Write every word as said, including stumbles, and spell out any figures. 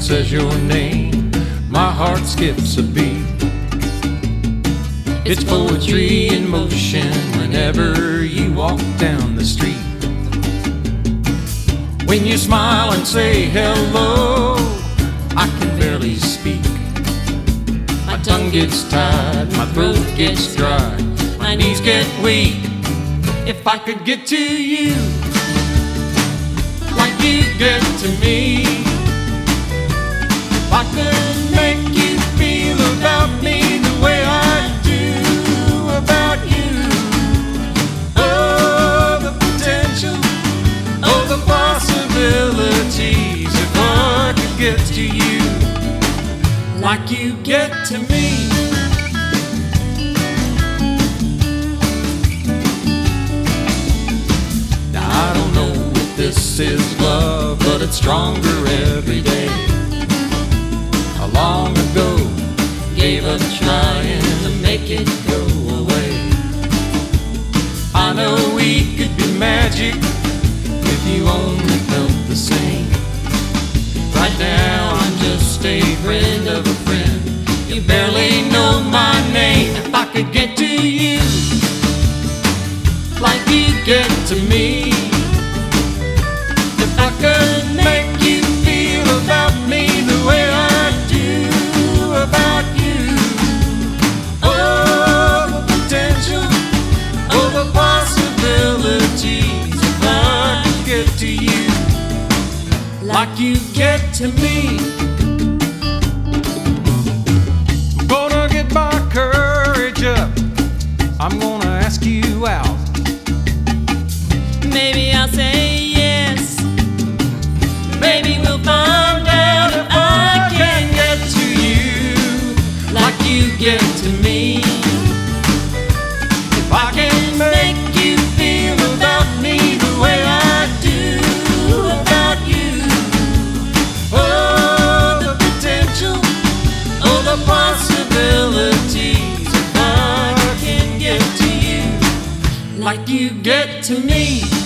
says your name, my heart skips a beat. It's poetry in motion whenever you walk down the street. When you smile and say hello, I can barely speak. My tongue gets tied, my throat gets dry, my knees get weak. If I could get to you like you get to me, if I could make you feel about me the way I do about you. Oh, the potential, oh, the possibilities. If I could get to you like you get to me. Now I don't know if this is love, but it's stronger every day. How long ago gave up trying to make it go away. I know we could be magic if you only felt the same. Right now I'm just a friend of a friend. You barely know my name. If I could get to you like you get to me, if I could make you feel about me the way I do about you. Oh, the potential, oh, the possibilities. If I could get to you like you get to me. I'm gonna get my courage up, I'm gonna ask you out. Maybe I'll say yes, maybe we'll find out if I can get to you like you get to me. If I can make you feel about me the way I do about you. Oh, the potential, oh, the possibilities. If I can get to you like you get to me.